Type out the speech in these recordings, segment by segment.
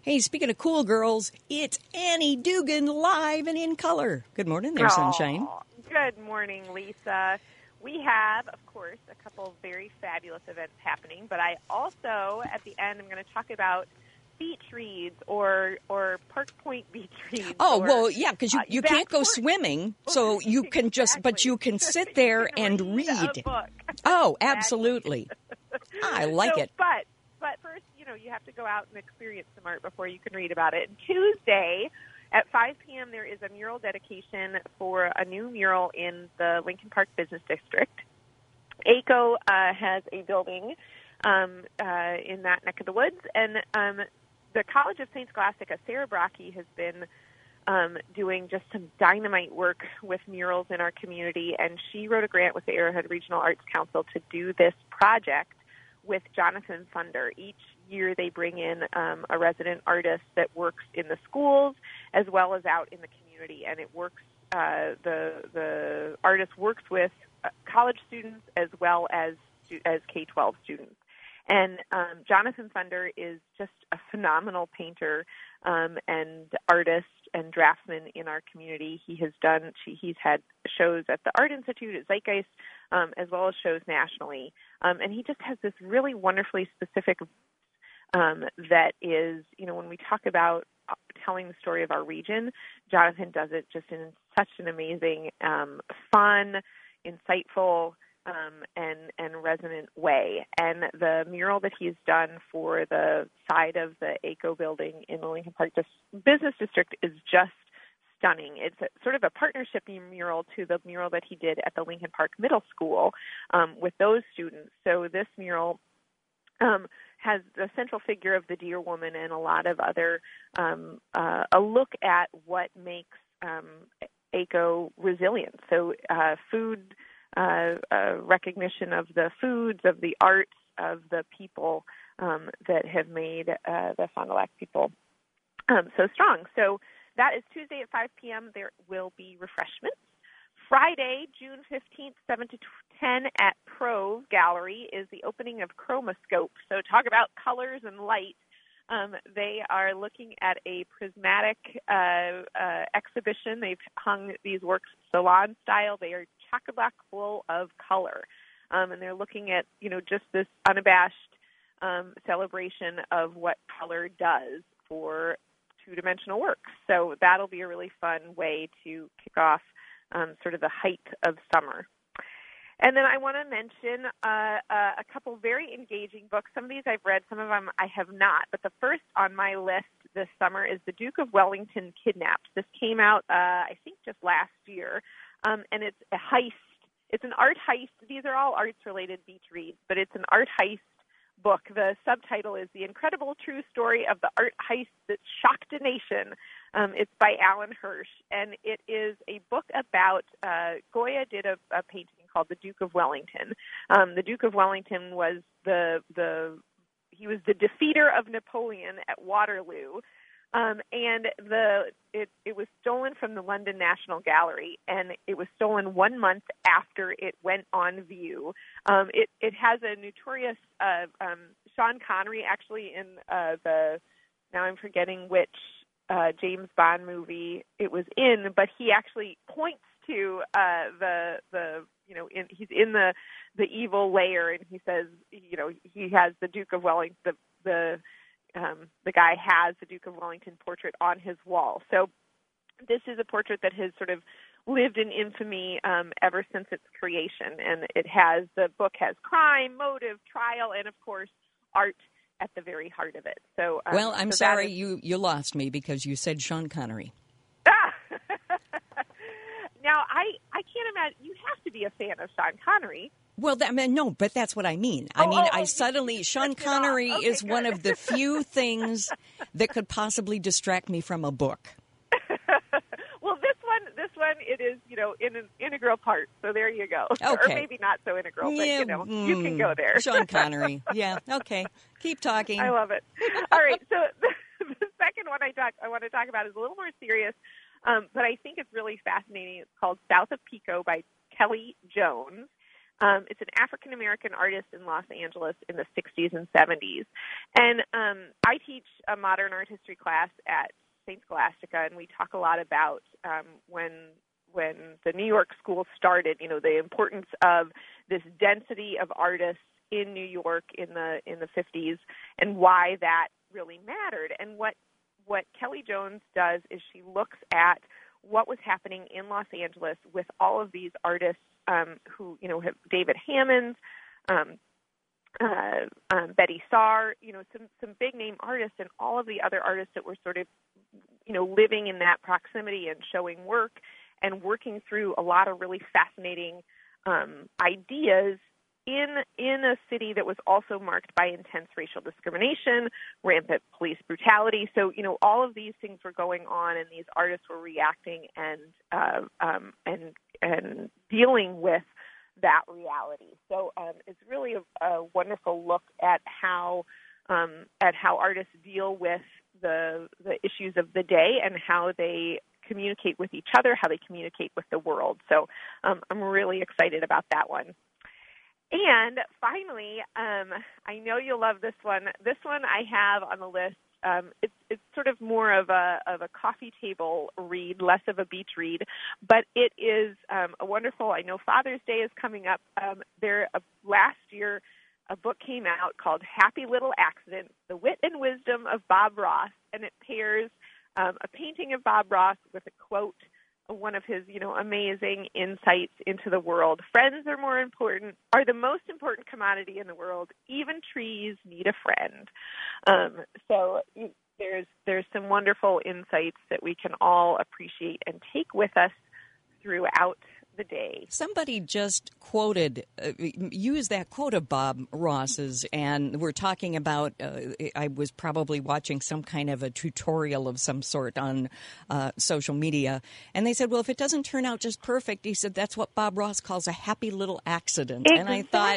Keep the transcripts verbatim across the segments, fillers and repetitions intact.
Hey, speaking of cool girls, it's Annie Dugan live and in color. Good morning there, Sunshine. Oh, good morning, Lisa. We have, of course, a couple of very fabulous events happening, but I also, at the end, I'm going to talk about beach reads or or Park Point beach reads. Oh, or, well, yeah, because you, uh, you can't go backcourt. swimming, so you can just, but you can sit there you can and read. read. A book. Oh, Exactly. absolutely. I like so, it. But, but first, you know, you have to go out and experience some art before you can read about it. And Tuesday at five p.m., there is a mural dedication for a new mural in the Lincoln Park Business District. A C O uh, has a building um, uh, in that neck of the woods, and um, the College of Saint Scholastica, Sarah Brocky, has been um, doing just some dynamite work with murals in our community, and she wrote a grant with the Arrowhead Regional Arts Council to do this project with Jonathan Thunder. Each year they bring in um, a resident artist that works in the schools as well as out in the community, and it works. Uh, the the artist works with uh, college students as well as as K twelve students. And um, Jonathan Thunder is just a phenomenal painter um, and artist and draftsman in our community. He has done, he's had shows at the Art Institute, at Zeitgeist, um, as well as shows nationally. Um, and he just has this really wonderfully specific um, that is, you know, when we talk about telling the story of our region, Jonathan does it just in such an amazing, um, fun, insightful, Um, and, and resonant way. And the mural that he's done for the side of the A C O building in the Lincoln Park Dis- Business District is just stunning. It's a, sort of a partnership mural to the mural that he did at the Lincoln Park Middle School um, with those students. So this mural um, has the central figure of the Deer Woman and a lot of other, um, uh, a look at what makes um, A C O resilient. So uh, food Uh, uh, recognition of the foods, of the arts, of the people um, that have made uh, the Fond du Lac people um, so strong. So that is Tuesday at five p.m. There will be refreshments. Friday, June fifteenth, seven to ten at Prove Gallery is the opening of Chromascope. So talk about colors and light. Um, they are looking at a prismatic uh, uh, exhibition. They've hung these works salon style. They are chock-a-block full of color. Um, and they're looking at, you know, just this unabashed um, celebration of what color does for two-dimensional works. So that'll be a really fun way to kick off um, sort of the height of summer. And then I want to mention uh, uh, a couple very engaging books. Some of these I've read, some of them I have not. But the first on my list this summer is The Duke of Wellington Kidnapped. This came out, uh, I think, just last year, um, and it's a heist. It's an art heist. These are all arts-related beach reads, but it's an art heist book. The subtitle is The Incredible True Story of the Art Heist That Shocked a Nation. Um, it's by Alan Hirsch, and it is a book about, uh, Goya did a, a painting called The Duke of Wellington. Um, the Duke of Wellington was the, the, he was the defeater of Napoleon at Waterloo. Um, and the it, it was stolen from the London National Gallery, and it was stolen one month after it went on view. Um, it, it has a notorious uh, um, Sean Connery actually in uh, the, now I'm forgetting which uh, James Bond movie it was in, but he actually points to uh, the the you know in, he's in the the evil lair, and he says you know he has the Duke of Wellington the the Um, the guy has the Duke of Wellington portrait on his wall. So this is a portrait that has sort of lived in infamy um, ever since its creation. And it has, the book has crime, motive, trial, and of course, art at the very heart of it. So, um, well, I'm so sorry is... you, you lost me because you said Sean Connery. Ah! Now, I, I can't imagine, you have to be a fan of Sean Connery. Well, that, I mean, no, but that's what I mean. I oh, mean, oh, I oh, suddenly, Sean Connery okay, is good. one of the few things that could possibly distract me from a book. Well, this one, this one, it is, you know, in an integral part. So there you go. Okay. Or maybe not so integral, but, yeah, you know, mm, you can go there. Sean Connery. Yeah, okay. Keep talking. I love it. All right, so the, the second one I, talk, I want to talk about is a little more serious, um, but I think it's really fascinating. It's called South of Pico by Kelly Jones. Um, it's an African-American artist in Los Angeles in the sixties and seventies. And um, I teach a modern art history class at Saint Scholastica, and we talk a lot about um, when when the New York school started, you know, the importance of this density of artists in New York in the in the fifties and why that really mattered. And what what Kelly Jones does is she looks at what was happening in Los Angeles with all of these artists um, who, you know, have David Hammons, um, uh, um, Betty Saar, you know, some, some big name artists, and all of the other artists that were sort of, you know, living in that proximity and showing work and working through a lot of really fascinating um, ideas in in a city that was also marked by intense racial discrimination, rampant police brutality. So, you know, all of these things were going on, and these artists were reacting and uh, um, and and dealing with that reality. So, um, it's really a, a wonderful look at how um, at how artists deal with the the issues of the day and how they communicate with each other, how they communicate with the world. So, um, I'm really excited about that one. And finally, um, I know you'll love this one. This one I have on the list. Um, it's, it's sort of more of a of a coffee table read, less of a beach read, but it is um, a wonderful. I know Father's Day is coming up. Um, there uh, last year, a book came out called Happy Little Accident: The Wit and Wisdom of Bob Ross, and it pairs um, a painting of Bob Ross with a quote, one of his, you know, amazing insights into the world. Friends are more important, are the most important commodity in the world. Even trees need a friend. Um, so there's there's some wonderful insights that we can all appreciate and take with us throughout the day. Somebody just quoted, uh, used that quote of Bob Ross's, and we're talking about, uh, I was probably watching some kind of a tutorial of some sort on uh, social media, and they said, well, if it doesn't turn out just perfect, he said, that's what Bob Ross calls a happy little accident. Exactly. And I thought,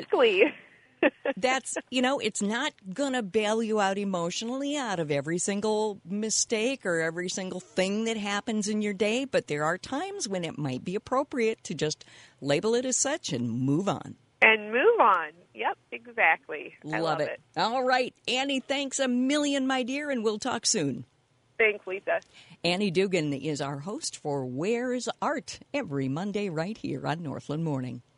that's, you know, it's not going to bail you out emotionally out of every single mistake or every single thing that happens in your day, but there are times when it might be appropriate to just label it as such and move on. And move on. Yep, exactly. I love, love it. it. All right. Annie, thanks a million, my dear, and we'll talk soon. Thanks, Lisa. Annie Dugan is our host for Where's Art every Monday right here on Northland Morning.